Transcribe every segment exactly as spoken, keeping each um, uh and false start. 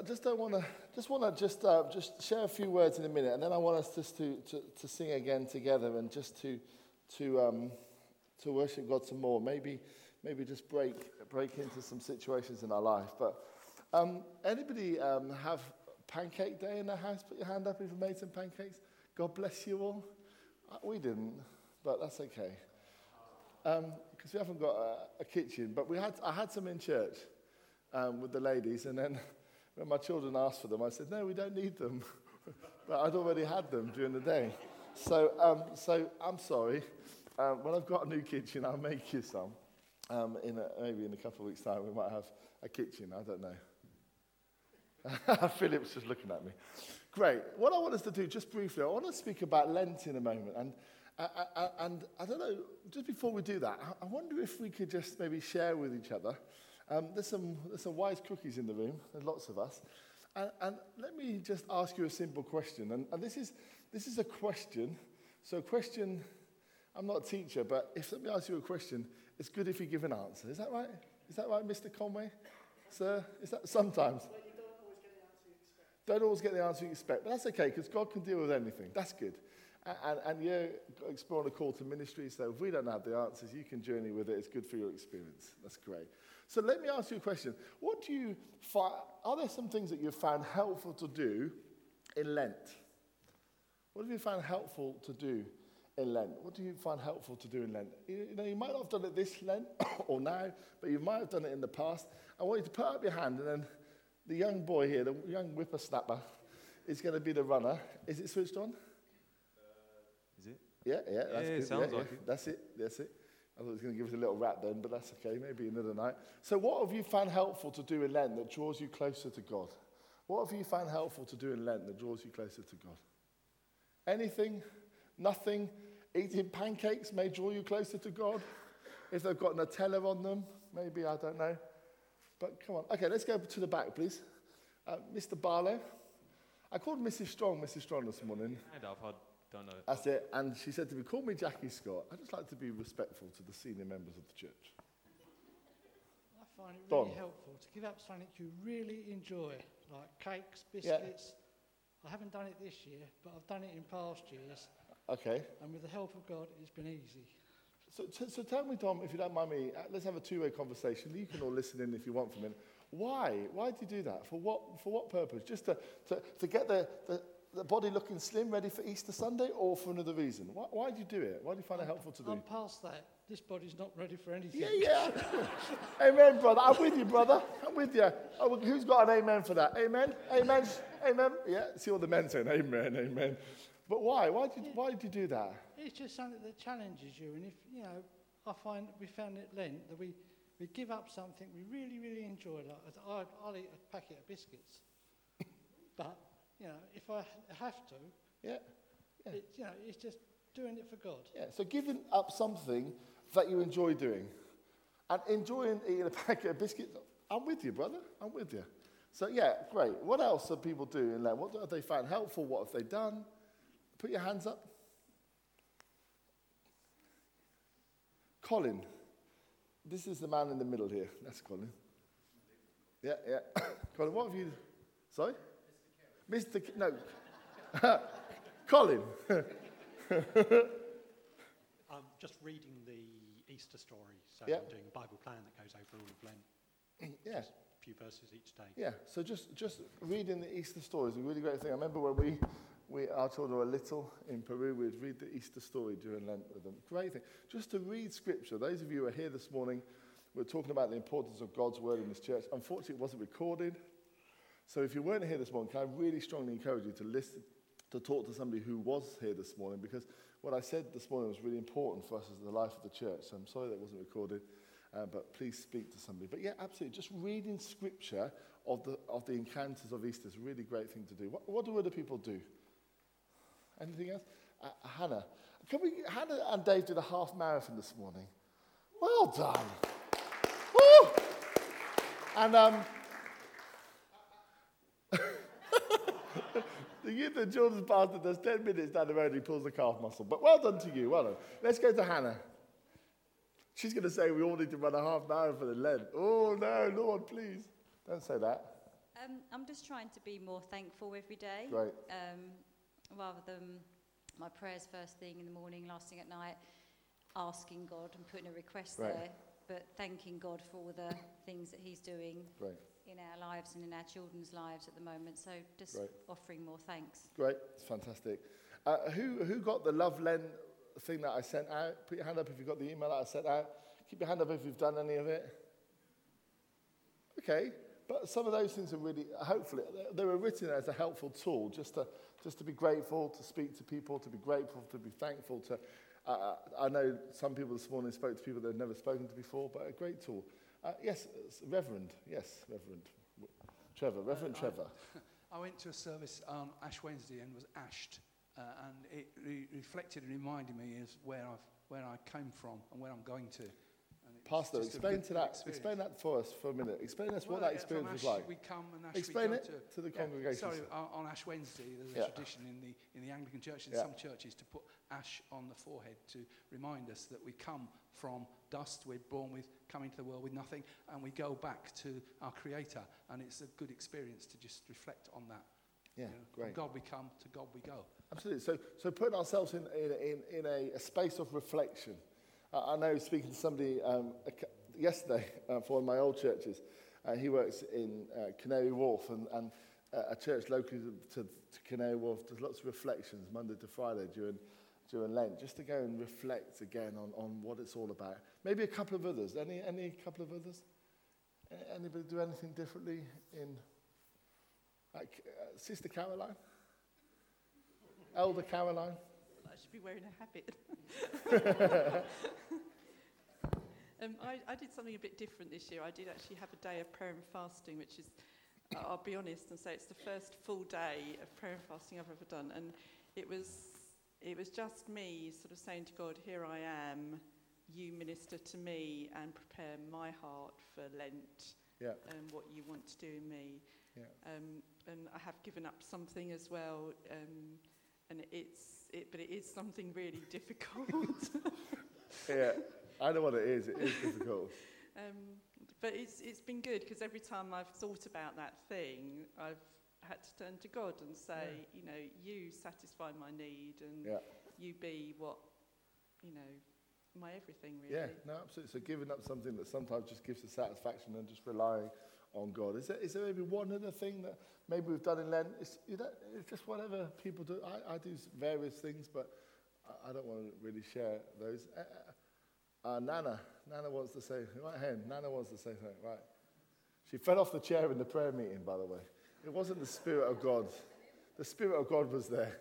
I just don't want to. Just want to just uh, just share a few words in a minute, and then I want us just to, to, to sing again together, and just to to um, to worship God some more. Maybe maybe just break break into some situations in our life. But um, anybody um, have pancake day in their house? Put your hand up if you made some pancakes. God bless you all. Uh, we didn't, but that's okay. Because um, we haven't got a, a kitchen, but we had. I had some in church um, with the ladies, and then when my children asked for them, I said, "No, we don't need them." But I'd already had them during the day, so um, so I'm sorry. Um, when I've got a new kitchen, I'll make you some. Um, in a, maybe in a couple of weeks' time, we might have a kitchen. I don't know. Philip's just looking at me. Great. What I want us to do, just briefly, I want to speak about Lent in a moment, and. Uh, uh, and I don't know, just before we do that, I, I wonder if we could just maybe share with each other. Um, there's some there's some wise cookies in the room. There's lots of us. And, and let me just ask you a simple question. And, and this is this is a question. So a question, I'm not a teacher, but if let me ask you a question, it's good if you give an answer. Is that right? Is that right, Mister Conway? Sir? Is that sometimes? Well, you don't always get the answer you expect. Don't always get the answer you expect. But that's okay, because God can deal with anything. That's good. And, and you're exploring a call to ministry, so if we don't have the answers, you can journey with it. It's good for your experience. That's great. So let me ask you a question. What do you find, are there some things that you've found helpful to do in Lent? What have you found helpful to do in Lent? What do you find helpful to do in Lent? You, you know, you might not have done it this Lent or now, but you might have done it in the past. I want you to put up your hand, and then the young boy here, the young whippersnapper, is going to be the runner. Is it switched on? Is it? Yeah, yeah, that's yeah, good. It sounds yeah, like yeah. it. That's it, that's it. I thought it was going to give us a little rap then, but that's okay, maybe another night. So what have you found helpful to do in Lent that draws you closer to God? What have you found helpful to do in Lent that draws you closer to God? Anything? Nothing? Eating pancakes may draw you closer to God? If they've got Nutella on them, maybe, I don't know. But come on. Okay, let's go to the back, please. Uh, Mister Barlow. I called Missus Strong Missus Strong this morning. And I've had Don't know. That's it. And she said to me, call me Jackie Scott. I just like to be respectful to the senior members of the church. I find it Don. really helpful to give up something you really enjoy, like cakes, biscuits. Yeah. I haven't done it this year, but I've done it in past years. Okay. And with the help of God, it's been easy. So, so, so tell me, Tom, if you don't mind me, uh, let's have a two-way conversation. You can all listen in if you want for a minute. Why? Why do you do that? For what? For what purpose? Just to, to, to get the, the the body looking slim, ready for Easter Sunday, or for another reason? Why, why do you do it? Why do you find I'm, it helpful to do? I'm past that. This body's not ready for anything. Yeah, yeah. Amen, brother. I'm with you, brother. I'm with you. Oh, well, who's got an amen for that? Amen? Amen? Amen? Yeah, see all the men saying amen, amen. But why? Why did, you, why did you do that? It's just something that challenges you. And if, you know, I find we found at Lent that we, we give up something we really, really enjoy. Like I, I'll eat a packet of biscuits. But... You know, if I have to, yeah, yeah. It, you know, it's just doing it for God. Yeah, so giving up something that you enjoy doing and enjoying eating a packet of biscuits, I'm with you, brother. I'm with you. So, yeah, great. What else do people do in Lent? What have they found helpful? What have they done? Put your hands up. Colin. This is the man in the middle here. That's Colin. Yeah, yeah. Colin, what have you... Sorry? Mister K- no, Colin. I'm just reading the Easter story, so Yep. I'm doing a Bible plan that goes over all of Lent. Yeah, Just a few verses each day. yeah. So just just reading the Easter story is a really great thing. I remember when we, we our children were little in Peru, we'd read the Easter story during Lent with them. Great thing. Just to read Scripture. Those of you who are here this morning, we're talking about the importance of God's word in this church. Unfortunately, it wasn't recorded. So if you weren't here this morning, can I really strongly encourage you to listen, to talk to somebody who was here this morning, because what I said this morning was really important for us as the life of the church. So I'm sorry that wasn't recorded, uh, but please speak to somebody. But yeah, absolutely, just reading Scripture of the of the encounters of Easter is a really great thing to do. What, what do other people do? Anything else? Uh, Hannah. Can we? Hannah and Dave did a half marathon this morning. Well done. Woo! And um. The youth and children's pastor does ten minutes down the road and he pulls the calf muscle. But well done to you, well done. Let's go to Hannah. She's going to say we all need to run a half marathon in Lent. Oh, no, Lord, please. Don't say that. Uh, Um, I'm just trying to be more thankful every day. Great. Um, rather than my prayers first thing in the morning, last thing at night, asking God and putting a request Right. there, but thanking God for all the things that he's doing Great. in our lives and in our children's lives at the moment. So just Right. offering more thanks. Great. It's fantastic. Uh, who who got the Love Lent thing that I sent out? Put your hand up if you got the email that I sent out. Keep your hand up if you've done any of it. Okay. But some of those things are really, hopefully, they were written as a helpful tool, just to just to be grateful, to speak to people, to be grateful, to be thankful. To, uh, I know some people this morning spoke to people they've never spoken to before, but a great tool. Uh, yes, Reverend. Yes, Reverend. Trevor, Reverend Uh, Trevor. I, I went to a service on Ash Wednesday and was ashed, uh, and it re- reflected and reminded me as where I've where I came from and where I'm going to. And it was Pastor, just a explain good to that. experience. Explain that for us for a minute. Explain us what Well, that yeah, experience from was Ash like. We come and Ash Explain we it go to the yeah, congregation. Sorry, on, on Ash Wednesday, there's Yeah. a tradition in the in the Anglican Church and Yeah. some churches to put ash on the forehead to remind us that we come from dust. We're born with coming to the world with nothing, and we go back to our Creator. And it's a good experience to just reflect on that. Yeah, You know, great. From God we come, to God we go. Absolutely. So, so putting ourselves in in, in, in a, a space of reflection. Uh, I know speaking to somebody um, a, yesterday uh, for one of my old churches. Uh, he works in uh, Canary Wharf, and, and uh, a church local to, to Canary Wharf does lots of reflections Monday to Friday during during Lent, just to go and reflect again on, on what it's all about. Maybe a couple of others. Any any couple of others? A- Anybody do anything differently in? Like uh, Sister Caroline, Elder Caroline. I should be wearing a habit. um, I, I did something a bit different this year. I did actually have a day of prayer and fasting, which is, I'll be honest and say it's the first full day of prayer and fasting I've ever done. And it was, it was just me sort of saying to God, here I am, you minister to me and prepare my heart for Lent Yeah, and what you want to do in me. yeah. Um, and I have given up something as well, um, and it's it, but it is something really difficult. Yeah, I know what it is. It is difficult. um, but it's it's been good because every time I've thought about that thing, I've had to turn to God and say, Yeah. you know, you satisfy my need, and Yeah, you be what, you know, my everything really. yeah. No, absolutely. So giving up something that sometimes just gives us satisfaction and just relying on God. Is there, is there maybe one other thing that maybe we've done in Lent? It's, you know, it's just whatever people do. I, I do various things, but I, I don't want to really share those. Uh, uh, Nana, Nana wants to say, right hand, Nana wants to say something, right. She fell off the chair in the prayer meeting, by the way. It wasn't the Spirit of God. The Spirit of God was there.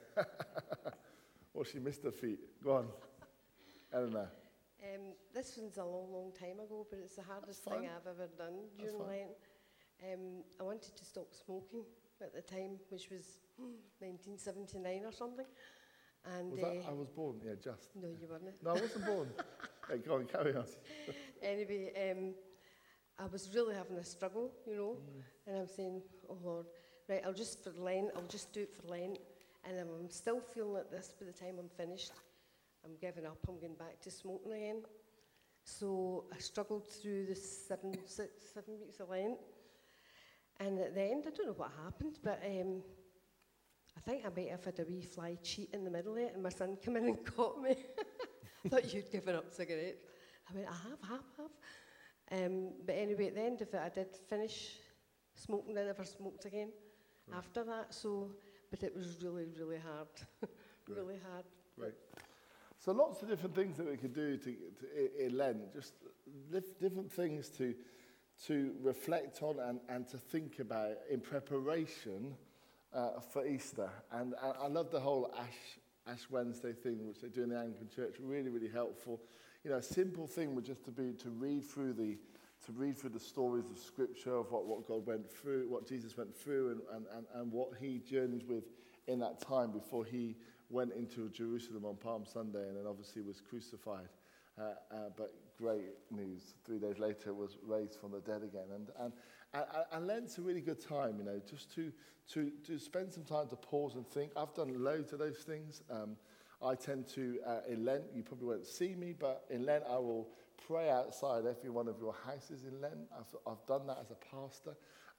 Or she missed her feet. Go on, Eleanor. Um, this one's a long, long time ago, but it's the hardest That's thing fine. I've ever done That's during fine. Lent. Um, I wanted to stop smoking at the time, which was nineteen seventy-nine or something. And Was uh, that, I was born, yeah, just. no, you weren't. No, I wasn't born. Hey, go on, carry on. Anyway, um, I was really having a struggle, you know, and I'm saying, oh Lord, right, I'll just for Lent, I'll just do it for Lent, and if I'm still feeling like this by the time I'm finished, I'm giving up, I'm going back to smoking again. So I struggled through the seven, six, seven weeks of Lent, and at the end, I don't know what happened, but um, I think I might have had a wee fly cheat in the middle of it, and my son came in and caught me. Thought you'd given up cigarettes. I went, I have, I have, I have. Um, but anyway, at the end of it, I did finish smoking. I never smoked again Right. after that. So, but it was really, really hard. really hard. Great. So lots of different things that we could do to, to in Lent, just dif- different things to to reflect on and, and to think about in preparation uh, for Easter. And I, I love the whole Ash Ash Wednesday thing, which they do in the Anglican Church. Really, really helpful. You know, a simple thing would just to be to read through the to read through the stories of Scripture of what, what God went through, what Jesus went through, and, and, and, and what he journeyed with in that time before he went into Jerusalem on Palm Sunday and then obviously was crucified. Uh, uh, but great news, three days later was raised from the dead again. And and, and, and Lent's a really good time, you know, just to, to, to spend some time to pause and think. I've done loads of those things. Um, I tend to, uh, in Lent, you probably won't see me, but in Lent I will pray outside every one of your houses in Lent. I've, I've done that as a pastor.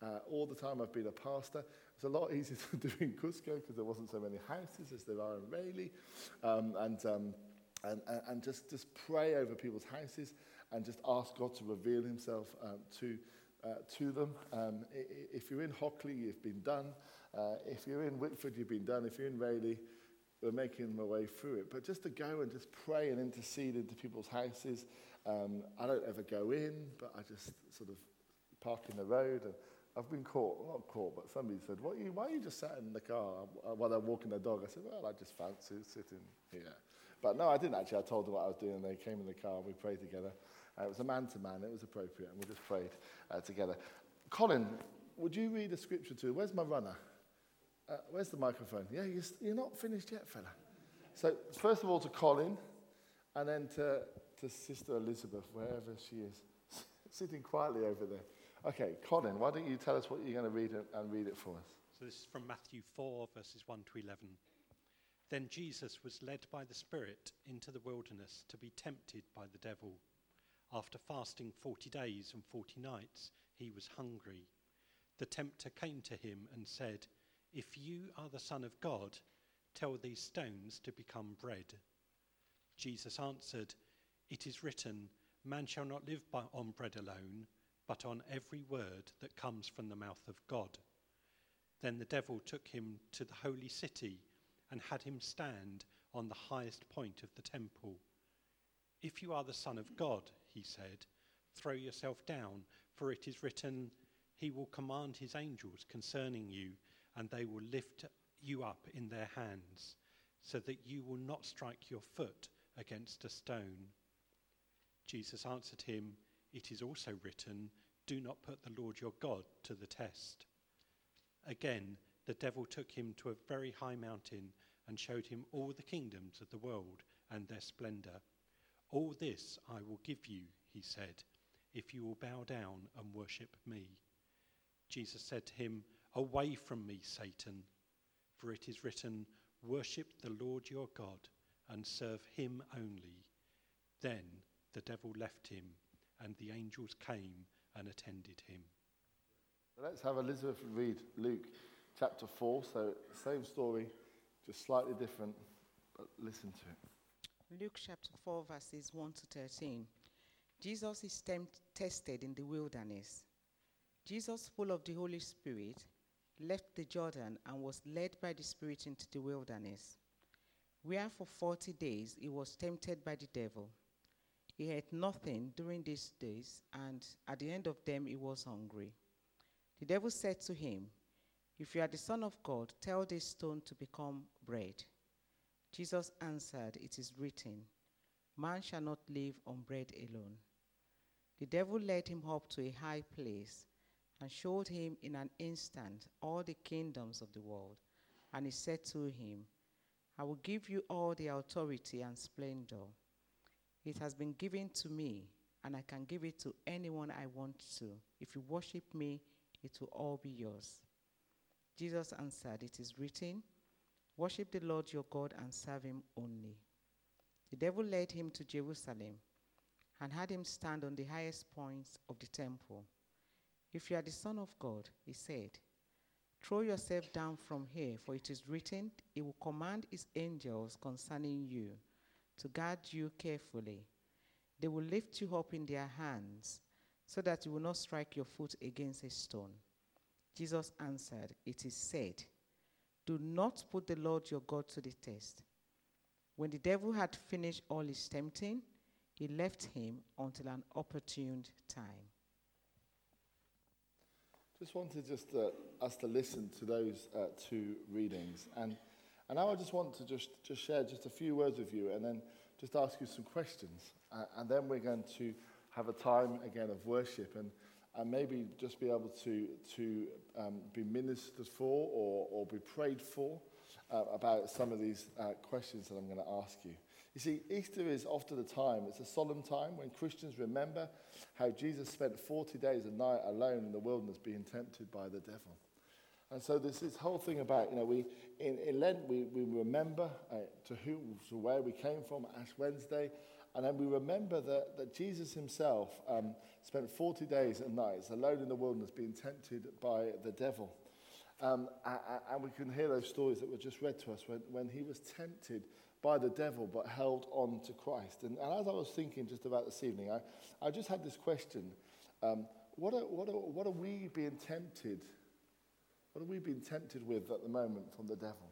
uh, all the time I've been a pastor. It's a lot easier to do in Cusco because there wasn't so many houses as there are in Rayleigh. Um, and, um, and, and and just, just pray over people's houses and just ask God to reveal himself um, to uh, to them. Um, if you're in Hockley, you've been done. Uh, if you're in Whitford, you've been done. If you're in Rayleigh, we're making my way through it. But just to go and just pray and intercede into people's houses. Um, I don't ever go in, but I just sort of park in the road. And I've been caught, well, not caught, but somebody said, "What are you, why are you just sat in the car while I'm walking the dog?" I said, "Well, I just fancy sitting here." But no, I didn't actually. I told them what I was doing, and they came in the car, and we prayed together. Uh, it was a man-to-man. It was appropriate, and we just prayed uh, together. Colin, would you read a scripture to? Where's my runner? Uh, where's the microphone? Yeah, you're, you're not finished yet, fella. So first of all to Colin, and then to, to Sister Elizabeth, wherever she is, sitting quietly over there. Okay, Colin, why don't you tell us what you're going to read and, and read it for us? So this is from Matthew four, verses one to eleven. Then Jesus was led by the Spirit into the wilderness to be tempted by the devil. After fasting forty days and forty nights, he was hungry. The tempter came to him and said, "If you are the Son of God, tell these stones to become bread." Jesus answered, "It is written, man shall not live by, on bread alone, but on every word that comes from the mouth of God." Then the devil took him to the holy city and had him stand on the highest point of the temple. "If you are the Son of God," he said, "throw yourself down, for it is written, he will command his angels concerning you, and they will lift you up in their hands, so that you will not strike your foot against a stone." Jesus answered him, "It is also written, do not put the Lord your God to the test." Again, the devil took him to a very high mountain and showed him all the kingdoms of the world and their splendor. "All this I will give you," he said, "if you will bow down and worship me." Jesus said to him, "Away from me, Satan, for it is written, worship the Lord your God and serve him only." Then the devil left him, and the angels came and attended him. Let's have Elizabeth read Luke chapter four. So same story, just slightly different, but listen to it. Luke chapter four, verses one to thirteen. Jesus is tempt- tested in the wilderness. Jesus, full of the Holy Spirit, left the Jordan and was led by the Spirit into the wilderness, where for forty days he was tempted by the devil. He ate nothing during these days, and at the end of them he was hungry. The devil said to him, "If you are the Son of God, tell this stone to become bread." Jesus answered, "It is written, man shall not live on bread alone." The devil led him up to a high place and showed him in an instant all the kingdoms of the world. And he said to him, "I will give you all the authority and splendor. It has been given to me, and I can give it to anyone I want to. If you worship me, it will all be yours." Jesus answered, "It is written, worship the Lord your God and serve him only." The devil led him to Jerusalem and had him stand on the highest points of the temple. "If you are the Son of God," he said, "throw yourself down from here, for it is written, he will command his angels concerning you to guard you carefully. They will lift you up in their hands so that you will not strike your foot against a stone." Jesus answered, "It is said, do not put the Lord your God to the test." When the devil had finished all his tempting, he left him until an opportune time. Just wanted just uh, us to listen to those uh, two readings, and and now I just want to just just share just a few words with you, and then just ask you some questions, uh, and then we're going to have a time again of worship, and and maybe just be able to to um, be ministered for or or be prayed for uh, about some of these uh, questions that I'm going to ask you. You see, Easter is often a time, it's a solemn time when Christians remember how Jesus spent forty days and night alone in the wilderness being tempted by the devil. And so there's this whole thing about, you know, we in, in Lent we, we remember uh, to who, to where we came from, Ash Wednesday, and then we remember that, that Jesus himself um, spent forty days and nights alone in the wilderness being tempted by the devil. Um, and we can hear those stories that were just read to us when, when he was tempted by the devil but held on to Christ. And, and as I was thinking just about this evening, I, I just had this question. Um, what, are, what, are, what are we being tempted? What are we being tempted with at the moment from the devil?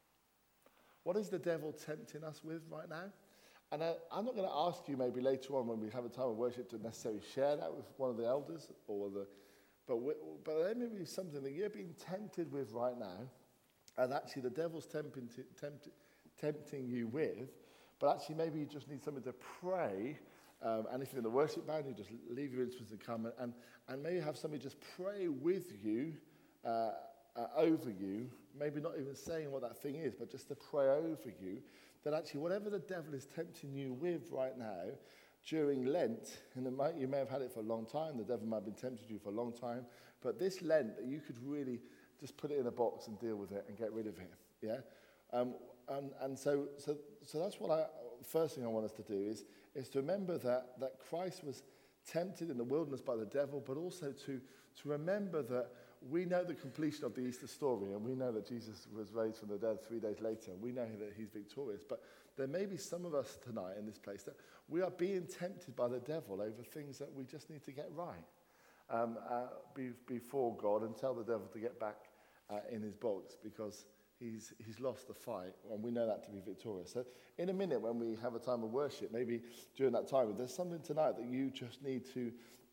What is the devil tempting us with right now? And I, I'm not going to ask you maybe later on when we have a time of worship to necessarily share that with one of the elders, or the, but, we, but there may be something that you're being tempted with right now, and actually the devil's tempting, tempt, tempting you with, but actually maybe you just need something to pray, um, and if you're in the worship band, you just leave your instruments and come, and, and, and maybe have somebody just pray with you, uh, Uh, over you, maybe not even saying what that thing is, but just to pray over you, that actually whatever the devil is tempting you with right now, during Lent, and it might, you may have had it for a long time, the devil might have been tempting you for a long time, but this Lent, that you could really just put it in a box and deal with it and get rid of it, yeah? Um, and and so, so so that's what I, first thing I want us to do is, is to remember that, that Christ was tempted in the wilderness by the devil, but also to, to remember that we know the completion of the Easter story, and we know that Jesus was raised from the dead three days later, and we know that he's victorious. But there may be some of us tonight in this place that we are being tempted by the devil over things that we just need to get right um, uh, be, before God, and tell the devil to get back uh, in his box, because he's, he's lost the fight, and we know that to be victorious. So in a minute when we have a time of worship, maybe during that time, if there's something tonight that you just need to,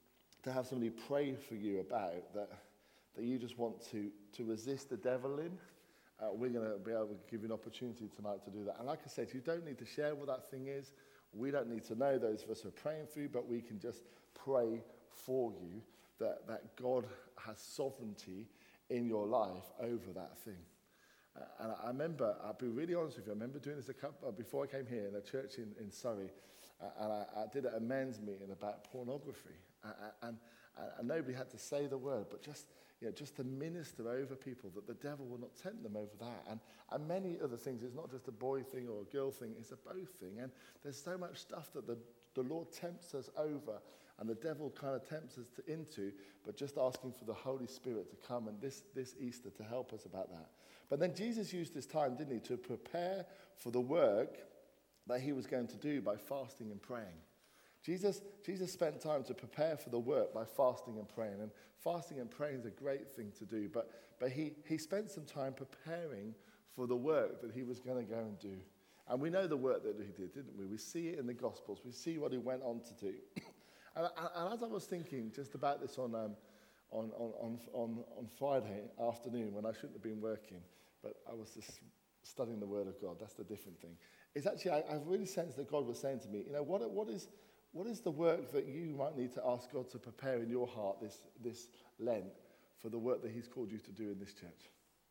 to have somebody pray for you about, that that you just want to, to resist the devil in, uh, we're going to be able to give you an opportunity tonight to do that. And like I said, you don't need to share what that thing is. We don't need to know. Those of us who are praying for you, but we can just pray for you that, that God has sovereignty in your life over that thing. Uh, and I remember, I'll be really honest with you, I remember doing this a couple, uh, before I came here in a church in, in Surrey, uh, and I, I did a men's meeting about pornography. Uh, and, and, and nobody had to say the word, but just... You know, just to minister over people that the devil will not tempt them over that. And, and many other things. It's not just a boy thing or a girl thing, it's a both thing. And there's so much stuff that the, the Lord tempts us over, and the devil kind of tempts us to, into, but just asking for the Holy Spirit to come and this, this Easter to help us about that. But then Jesus used this time, didn't he, to prepare for the work that he was going to do by fasting and praying. Jesus, Jesus spent time to prepare for the work by fasting and praying. And fasting and praying is a great thing to do. But, but he, he spent some time preparing for the work that he was going to go and do. And we know the work that he did, didn't we? We see it in the Gospels. We see what he went on to do. and, and, and as I was thinking just about this on, um, on, on, on, on, on Friday afternoon when I shouldn't have been working, but I was just studying the Word of God. That's the different thing. It's actually, I, I've really sensed that God was saying to me, you know, what, what is... What is the work that you might need to ask God to prepare in your heart this, this Lent for the work that he's called you to do in this church?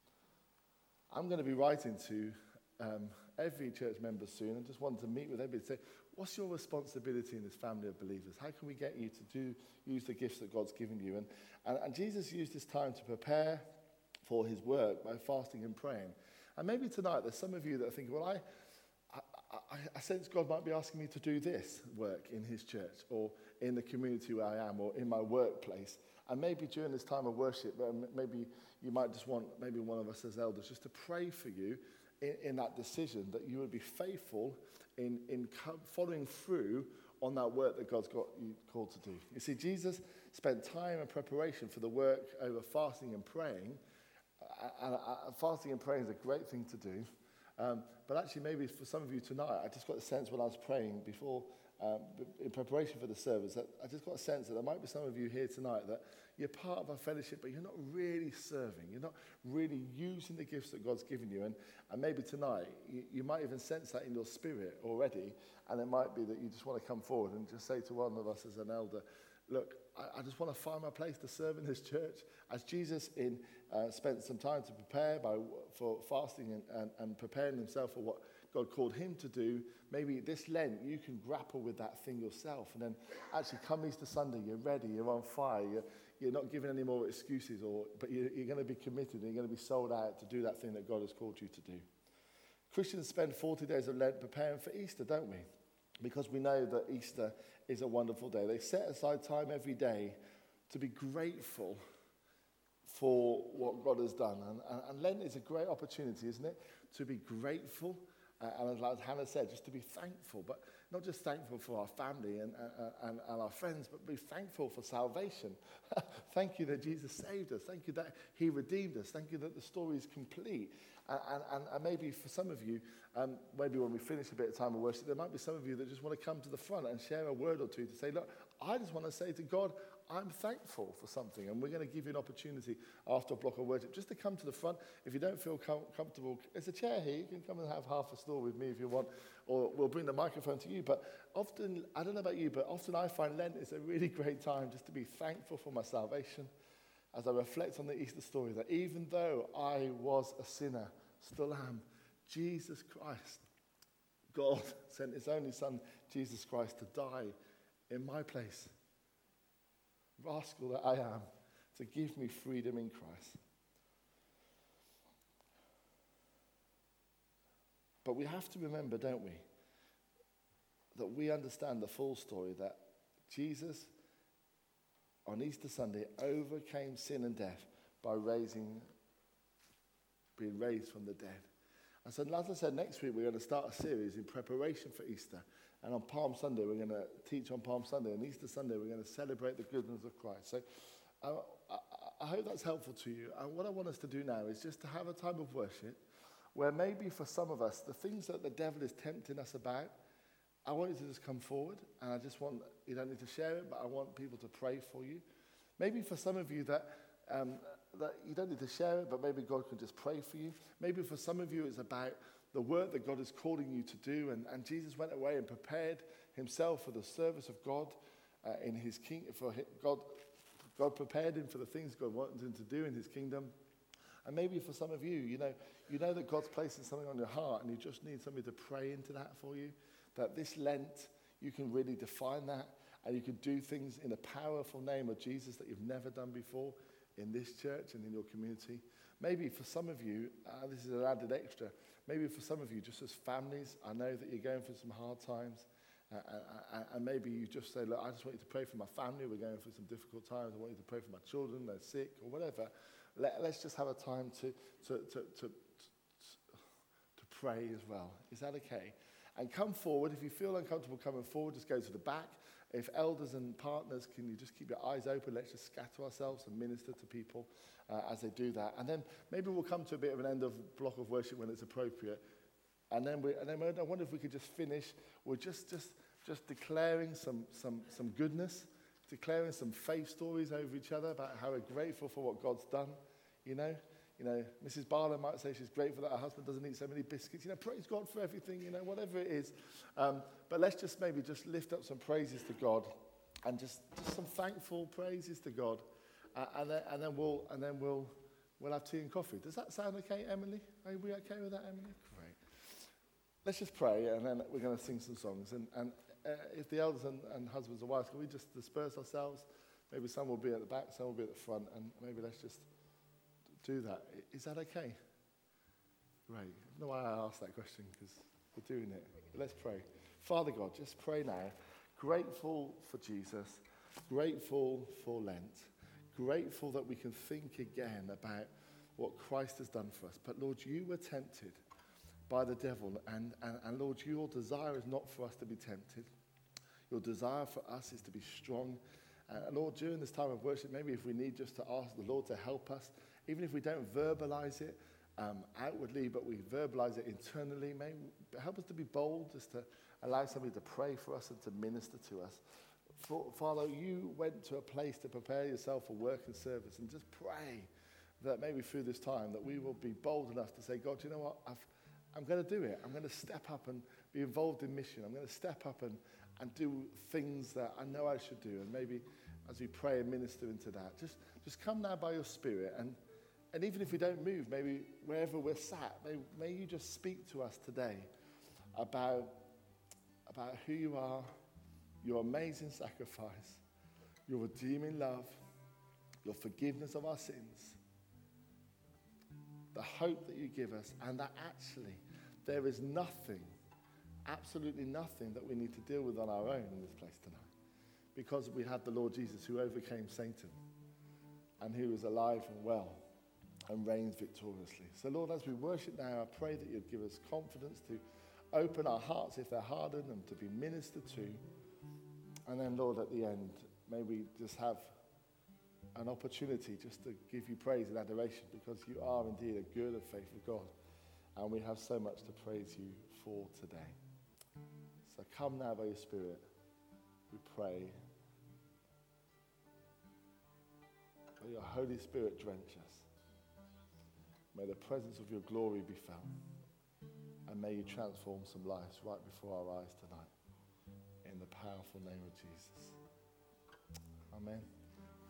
I'm going to be writing to um, every church member soon and just want to meet with everybody and say, what's your responsibility in this family of believers? How can we get you to do use the gifts that God's given you? And, and, and Jesus used this time to prepare for his work by fasting and praying. And maybe tonight there's some of you that are thinking, well, I... I, I sense God might be asking me to do this work in his church or in the community where I am or in my workplace. And maybe during this time of worship, maybe you might just want maybe one of us as elders just to pray for you in, in that decision, that you would be faithful in, in following through on that work that God's got you called to do. You see, Jesus spent time and preparation for the work over fasting and praying. And, and fasting and praying is a great thing to do. Um, but actually, maybe for some of you tonight, I just got a sense when I was praying before, um, in preparation for the service, that I just got a sense that there might be some of you here tonight that you're part of our fellowship, but you're not really serving. You're not really using the gifts that God's given you. And, and maybe tonight, you, you might even sense that in your spirit already, and it might be that you just want to come forward and just say to one of us as an elder, look, I, I just want to find my place to serve in this church. As Jesus in, uh, spent some time to prepare by, for fasting and, and, and preparing himself for what God called him to do, maybe this Lent you can grapple with that thing yourself. And then actually come Easter Sunday, you're ready, you're on fire, you're, you're not giving any more excuses, or but you're, you're going to be committed and you're going to be sold out to do that thing that God has called you to do. Christians spend forty days of Lent preparing for Easter, don't we? because we know that Easter is a wonderful day. They set aside time every day to be grateful for what God has done. And, and, and Lent is a great opportunity, isn't it? To be grateful, uh, and like Hannah said, just to be thankful, but not just thankful for our family and, uh, and, and our friends, but be thankful for salvation. Thank you that Jesus saved us. Thank you that he redeemed us. Thank you that the story is complete. And, and, and maybe for some of you, um, maybe when we finish a bit of time of worship, there might be some of you that just want to come to the front and share a word or two to say, look, I just want to say to God, I'm thankful for something. And we're going to give you an opportunity after a block of worship just to come to the front. If you don't feel com- comfortable, there's a chair here. You can come and have half a story with me if you want, or we'll bring the microphone to you. But often, I don't know about you, but often I find Lent is a really great time just to be thankful for my salvation as I reflect on the Easter story, that even though I was a sinner, still am, Jesus Christ, God sent his only son, Jesus Christ, to die in my place. Rascal that I am, to give me freedom in Christ. But we have to remember, don't we, that we understand the full story, that Jesus, on Easter Sunday, overcame sin and death by raising, being raised from the dead. And so, as I said, next week we're going to start a series in preparation for Easter. And on Palm Sunday, we're going to teach on Palm Sunday. And Easter Sunday, we're going to celebrate the goodness of Christ. So uh, I, I hope that's helpful to you. And what I want us to do now is just to have a time of worship where maybe for some of us, the things that the devil is tempting us about, I want you to just come forward. And I just want, you don't need to share it, but I want people to pray for you. Maybe for some of you that... Um, that you don't need to share it, but maybe God can just pray for you. Maybe for some of you it's about the work that God is calling you to do, and, and Jesus went away and prepared himself for the service of God uh, in his kingdom. For his, God, God prepared him for the things God wanted him to do in his kingdom. And maybe for some of you, you know, you know that God's placing something on your heart, and you just need somebody to pray into that for you. That this Lent you can really define that, and you can do things in the powerful name of Jesus that you've never done before in this church and in your community. Maybe for some of you, uh, this is an added extra, maybe for some of you, just as families, I know that you're going through some hard times, uh, uh, and maybe you just say, look, I just want you to pray for my family, we're going through some difficult times, I want you to pray for my children, they're sick, or whatever. Let, let's just have a time to, to, to, to, to pray as well. Is that okay? And come forward. If you feel uncomfortable coming forward, just go to the back. If elders and partners, can you just keep your eyes open? Let's just scatter ourselves and minister to people uh, as they do that. And then maybe we'll come to a bit of an end of block of worship when it's appropriate. And then we, and then I wonder if we could just finish with just just just declaring some some some goodness, declaring some faith stories over each other about how we're grateful for what God's done. You know, you know, Missus Barlow might say she's grateful that her husband doesn't eat so many biscuits. You know, praise God for everything. You know, whatever it is. Um, But let's just maybe just lift up some praises to God, and just, just some thankful praises to God, uh, and then and then we'll and then we'll we'll have tea and coffee. Does that sound okay, Emily? Are we okay with that, Emily? Great. Let's just pray, and then we're going to sing some songs. And and uh, if the elders and, and husbands and wives, can we just disperse ourselves? Maybe some will be at the back, some will be at the front, and maybe let's just do that. Is that okay? Great. I don't know why I asked that question, because we're doing it. But let's pray. Father God, just pray now, grateful for Jesus, grateful for Lent, grateful that we can think again about what Christ has done for us. But Lord, you were tempted by the devil, and, and, and Lord, your desire is not for us to be tempted. Your desire for us is to be strong. And Lord, during this time of worship, maybe if we need just to ask the Lord to help us, even if we don't verbalize it um, outwardly, but we verbalize it internally, maybe help us to be bold, just to allow somebody to pray for us and to minister to us. For, Father, you went to a place to prepare yourself for work and service, and just pray that maybe through this time that we will be bold enough to say, God, you know what, I've, I'm going to do it. I'm going to step up and be involved in mission. I'm going to step up and, and do things that I know I should do. And maybe as we pray and minister into that, just, just come now by your Spirit. And, and even if we don't move, maybe wherever we're sat, may, may you just speak to us today about about who you are, your amazing sacrifice, your redeeming love, your forgiveness of our sins, the hope that you give us, and that actually there is nothing, absolutely nothing that we need to deal with on our own in this place tonight, because we have the Lord Jesus who overcame Satan and who is alive and well and reigns victoriously. So Lord, as we worship now, I pray that you'd give us confidence to open our hearts if they're hardened and to be ministered to. And then, Lord, at the end, may we just have an opportunity just to give you praise and adoration, because you are indeed a good and faithful God. And we have so much to praise you for today. So come now by your Spirit, we pray. May your Holy Spirit drench us. May the presence of your glory be felt. And may you transform some lives right before our eyes tonight. In the powerful name of Jesus. Amen.